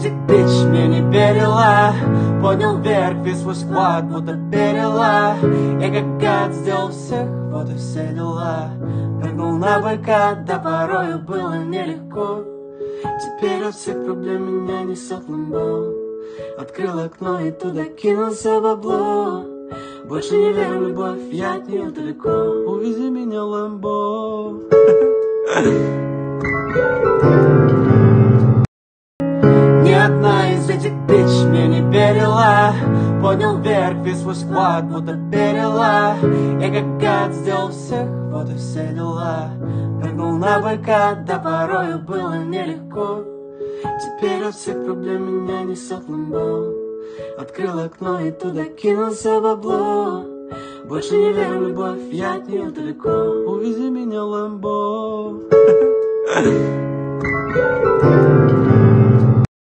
этих бич мне не перела. Поднял вверх весь свой склад, будто перела. Я как гад сделал всех, вот и все дела. Прыгнул на быка, да порою было нелегко. Теперь от всех проблем меня несет ламбо. Открыл окно и туда кинулся бабло. Больше не верю в любовь, я от нее далеко. Увези меня, ламбо. Ни одна из этих бич мне не перела. Поднял вверх весь свой склад, будто перела. Я как гад сделал всех, вот и все дела. Прыгнул на быка, да порою было нелегко. Теперь от всех проблем меня несет ламбо. Открыл окно и туда кинулся бабло. Больше не верю в любовь, я от нее далеко. Увези меня, ламбо.